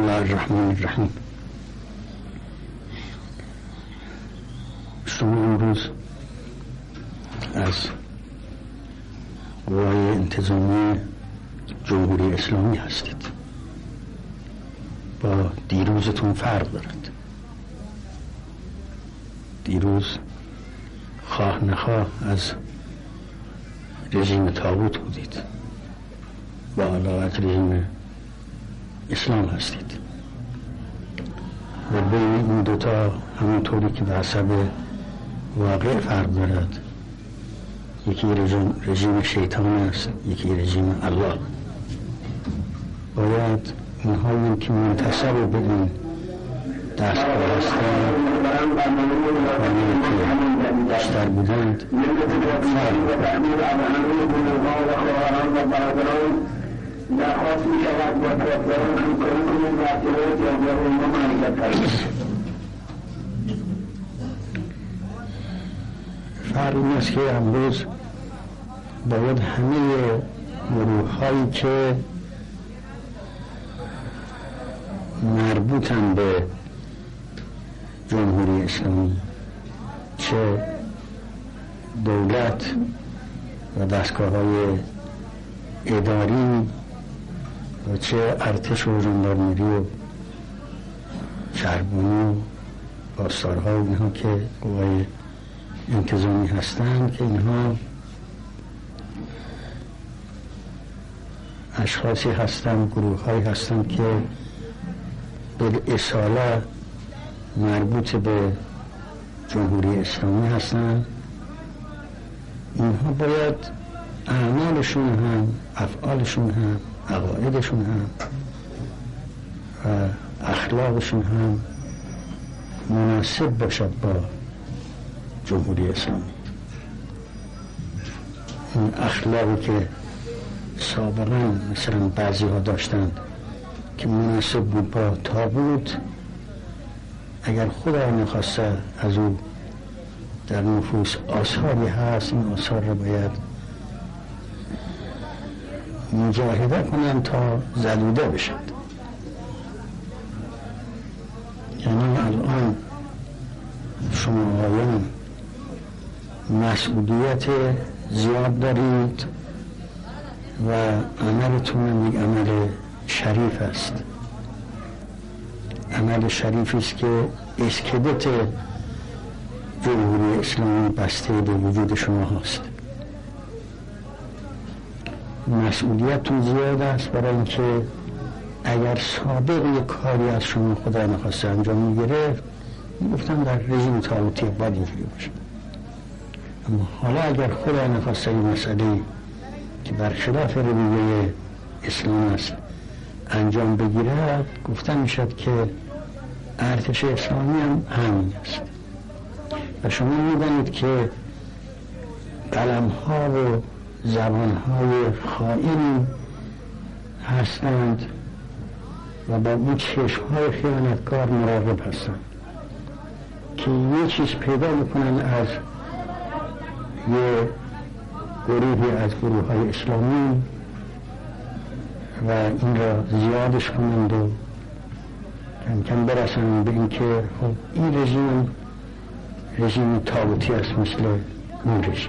الله الرحمن الرحیم. شما امروز از قوای انتظامی جمهوری اسلامی هستید. با دیروزتون فرق دارد. دیروز خواه نخواه از رژیم طاغوت بودید و حالا از رژیم اسلام هستید و بین این دوتا همونطوری که به حسب واقع فرق دارد، یکی رژیم شیطان است، یکی رژیم الله. باید اینهایی که منتصب به این دستگاه هستند و که بیشتر بودند فرق این است که امروز باید همه گروه هایی که مربوطن به جمهوری اسلامی، چه دولت و دستگاه‌های اداری و چه ارتش و ژاندارمری و شهربانی و پاسدارها و اینها که قوای انتظامی هستند، که اینها اشخاصی هستند، گروه‌هایی هستند که بالاصاله مربوط به جمهوری اسلامی هستند. اینها باید اعمالشون هم، افعالشون هم، عقایدشون هم و اخلاقشون هم مناسب باشد با جمهوری اسلامی. این اخلاقی که سابقا مثلا بعضی ها داشتند که مناسب بود با طاغوت، اگر خدا نخواسته از او در نفوس آثاری هست، این آثار را باید مجاهده کنند تا زدوده بشد. یعنی الان شما آقایان مسئولیت زیاد دارید و عملتون یک عمل شریف است. عمل شریفی است که اسکلت جمهوری اسلامی بسته به وجود شما هست. مسئولیتتون زیاد است، برای اینکه اگر سابق یک کاری از شما خدا نخواسته انجام میگرفت، میگفتن در رژیم طاغوتی باید اینجوری باشه. اما حالا اگر خدا نخواسته این مسئله که برخلاف رویه اسلام است انجام بگیرد، گفتن میشد که ارتش اسلامی هم همین است. و شما میدانید که قلم ها و زبان های خائنی هستند و با این چشم های خیانتکار مراقب هستند که یه چیز پیدا میکنن از یه گروهی از گروه های اسلامی و این را زیادش کنند و کم کم برسند به این که این رژیم طاغوتی است مثل اون رژیم.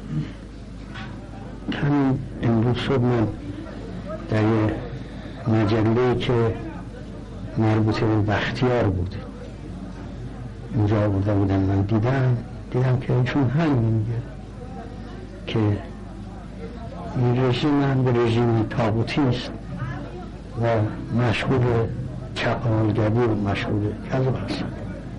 همین امروز صبح من در یه مجله که مربوط به بختیار بود اونجا آورده بودن، من دیدم که ایشون همین میگه که این رژیم هم به رژیم طاغوتی است و مشغول چپاولگری و مشغول کذب هستند.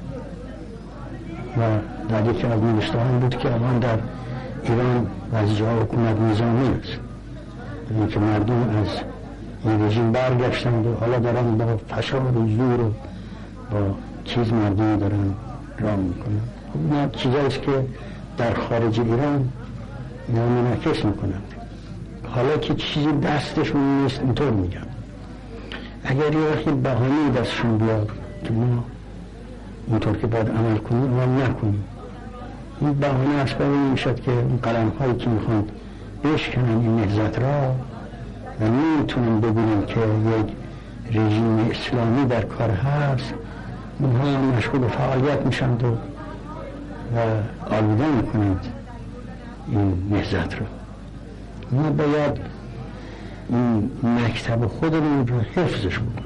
و در یکی از نوشته هم بود که الان در ایران بعضی جاها حکومت نظامی است، اینکه مردم از این رژیم برگشتند و حالا دارن با فشار و زور و با چیز مردم دارن راه میکنن. اینا چیزاییست که در خارج ایران اینا منعکس میکنند. حالا که چیزی دستشون نیست اینطور میگن. اگر یه وقتی بهانه‌ای دستشون بیاد که ما اینطور که باید عمل کنیم ما نکنیم، این بهانه اسباب این میشد که این قلم هایی که میخوان بشکنن این نهضت را و نمیتونن ببینن که یک رژیم اسلامی در کار هست، اونها مشغول فعالیت میشند و آلوده میکنند این نهضت رو. ما باید این مکتب خودمون رو حفظش کنیم.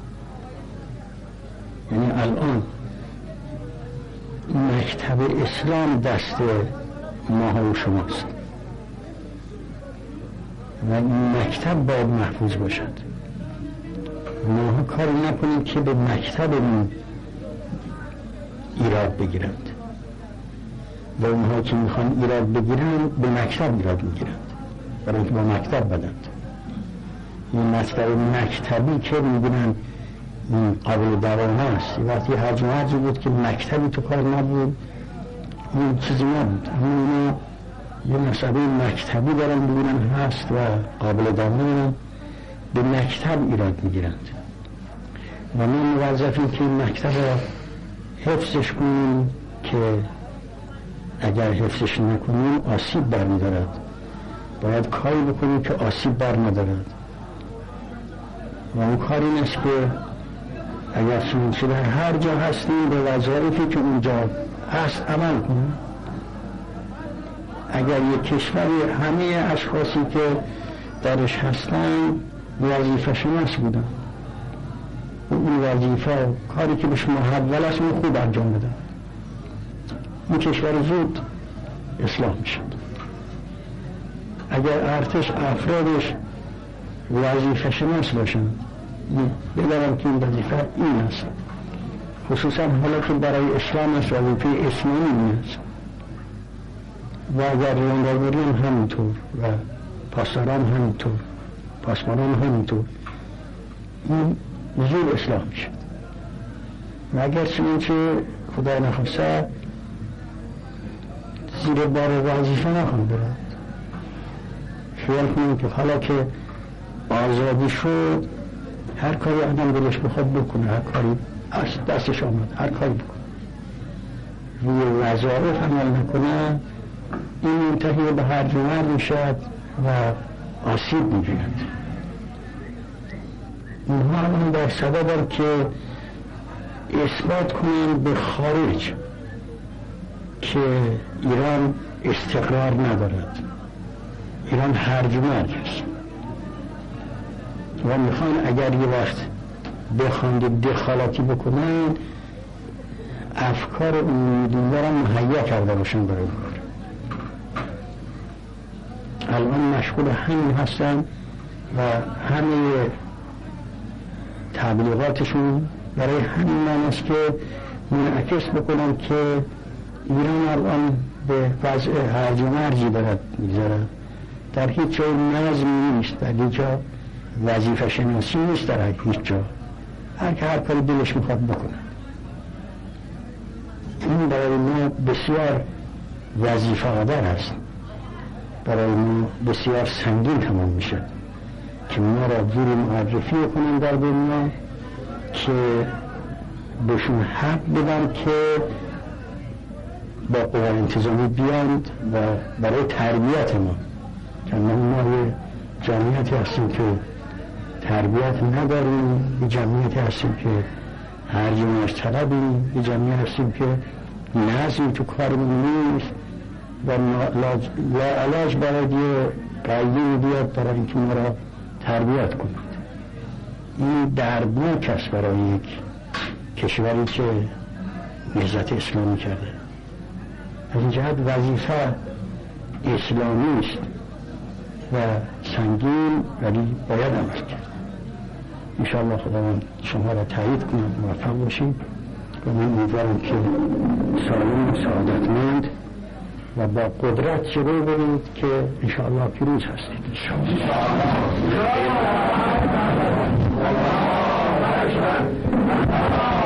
یعنی الان مکتب اسلام دست ما و شماست و این مکتب باید محفوظ باشد. ما کاری نکنیم که به مکتبمون ایراد بگیرند و اونها که میخوان ایراد بگیرند به مکتب ایراد میگیرند، برای اینکه با مکتب بدند. این مطلب مکتبی که میبینن این قابل دوام است، وقتی حجم حجم بود که مکتبی تو کار نبود، این چیزی نبود. اما یه مسئله مکتبی دارن میبینن هست و قابل دوام، به مکتب ایراد میگیرند و ما موظفیم که این مکتب را حفظش کنیم که اگر حفظش نکنیم آسیب برمیدارد. باید کاری بکنیم که آسیب بر ندارد و اون کار این است که اگر چنانچه در هر جا هستیم به وظایفی که اونجا هست عمل کنیم. اگر یک کشوری همه اشخاصی که درش هستن وظیفه شناس بودن، اون وظیفه کاری که به شما محول است اون خوب انجام بدن، این کشور زود اصلاح میشد. اگر ارتش افرادش وظیفه شناس باشن، بدارم که این وظیفه این است، خصوصا حالا که برای اسلام است، وظیفه اسلامی است. و اگر ژاندارمری هم همینطور و پاسداران همینطور، پاسبانان همینطور، این زود اصلاح میشد. و اگر چنانچه خدا نخواسته زیر بار وظیفه نخواهد برد، خیال کنیم که حالا که آزادی شد هر کاری آدم دلش بخواد بکنه، هر کاری دستش آمد هر کاری بکنه، روی وظایف عمل نکنه، این منتهی به هر جمعه میشد و آسیب می‌بیند. اونها الان در صددن که اثبات کنند به خارج که ایران استقرار ندارد، ایران هرج و مرج است و میخوان اگر یه وقت بخواند دخالتی بکنن افکار عمومی دنیا را مهیا کرده باشن برای کار. الان مشغول همین هستن و همه تبلیغاتشون برای همین معنی است که منعکس بکنن که ایران الان به وضع هرج و مرجی دارد میگذارد، در هیچ جای نظمی نیست، در هیچ جا وظیفه شناسی نیست، در هیچ جا هر که هر کاری دلش میخواد بکنه. این برای ما بسیار وظیفه آور است، برای ما بسیار سنگین تمام میشه که ما را زیر معرفی کنن در دنیا که بهشون حق بدن که با قوای انتظامی بیاند و برای تربیت ما، که ما یه جمعیتی هستیم که تربیت نداریم، یه جمعیتی هستیم که هر جمعش طلبیم، یه جمعیت هستیم که نظمی تو کارمون نیست و لاعلاج باید یه قیدی بیاد برای اینکه ما را تربیت کنید. این دردناک است برای یک کشوری که نهضت اسلامی کرده. از این جهت وظیفه اسلامی است و سنگین، ولی باید عمل کرد. انشاءالله خداوند شما را تایید کنه، موفق باشید و من امیدوارم که سالم و سعادتمند و با قدرت جلو برید که انشاءالله پیروز هستید. انشاءالله